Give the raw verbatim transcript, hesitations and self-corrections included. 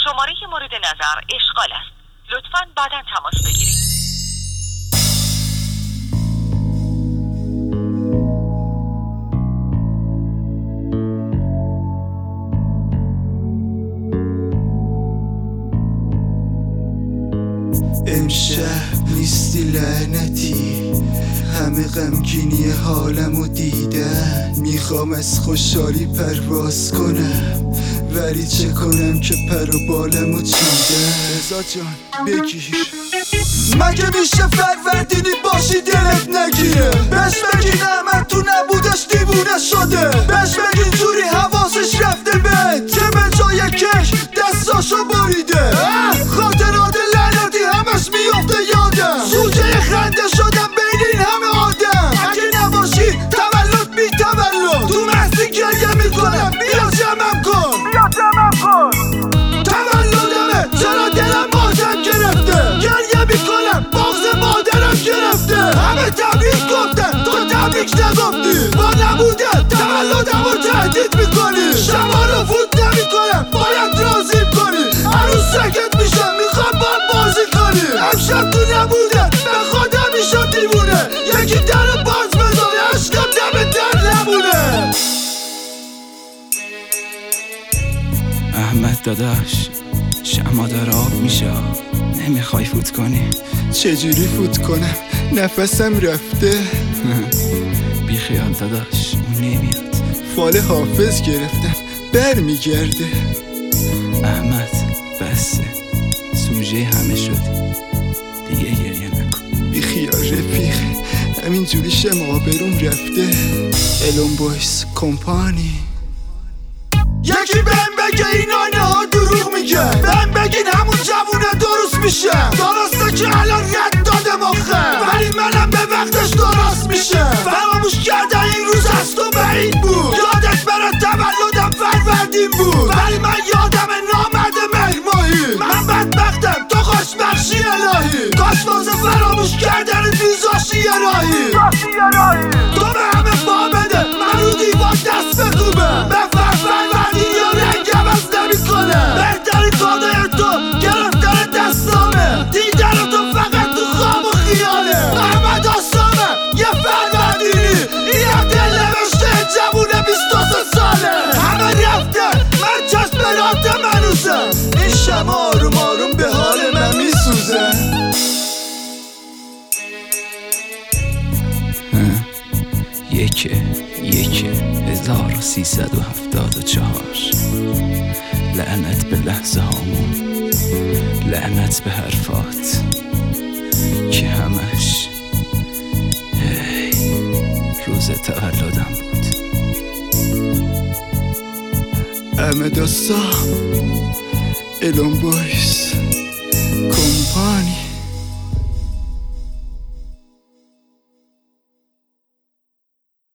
شماره مورد نظر اشغال است. لطفاً بعداً تماس بگیرید. امشب نیستی لعنتی، همه غمگینی حالمو دیدن. میخوام از خوشحالی پرواز کنم، ولی چه کنم که پر و بالمو چیدن. رضا جان بگیر، مگه میشه فروردینی باشی دلت نگیره؟ بهش بگین احمد تو نبودش دیوونه شده. بهش بگین جوری حواسش رفته بهت که به جای کش دستاشو بریده. خاطرات لعنتی همش میافته یادم، سوژه خنده شدم بین این همه آدم. اگه نباشی تولد بی تولد، تو مستی گریه میکنم بیا جمعم کن، بیا جمعم کن. تولدمه چرا دلم ماتم گرفته، گریه میکنم بغض مادرم گرفته. همه تبریک گفتن تو تبریک نگفتی، با نبوده تولدم رو تهدید میکنی. شما رو فوت نمیکنم باید راضی کنی، عروس سکت میشه میخوام با بازی کنی. امشب تو نبوده به خدا میشم دیوونه، یکی در باز بذاره عشقم دم در نمونه. احمد داداش شما داره آب میشه، نمیخوای فوت کنی؟ چجوری فوت کنم؟ نفسم رفته. بی خیال داداش اون نمیاد، فال حافظ گرفتم بر میگرده. احمد بسه، سوژه همه شدی دیگه، گریه نکن. بی خیال رفیق، همین جوری شم آبروم رفته. الون بویس کمپانی. یکی بهم بگه این آینه ها دروغ میگه، بهم بگین همون جوونه درست میشه. درسته که الان رد دادم آخه، ولی منم به وقتش درست میشه. فراموش کرده این روز از تو بعید بود، یادت بره تولدم فروردین بود، ولی من یادم نامرده مهر ماهی. من بدبختم تو خوشبخشی الهی، کاش واسه فراموش کردن ویزاشی یه راهی. تو به همه پا بده من رو دیوار دست بکوبه، به فروردین یا رنگم از نمی کنه. بهترین کادوی تو گرفتن دستامه، دیدن تو فقط تو خواب و خیاله. احمد آسامه یه فروردینی، اینم دل نوشته جوونه بیست و سه ساله. همه رفته من چشم به رات منوزم، این شما آروم آروم به حال من میسوزه. یک یک هزار و سیصد و هفتاد و چهار. لعنت به لحظه هامون، لعنت به حرفات که همش هی روز تولدم بود. احمد آسام الون بویس.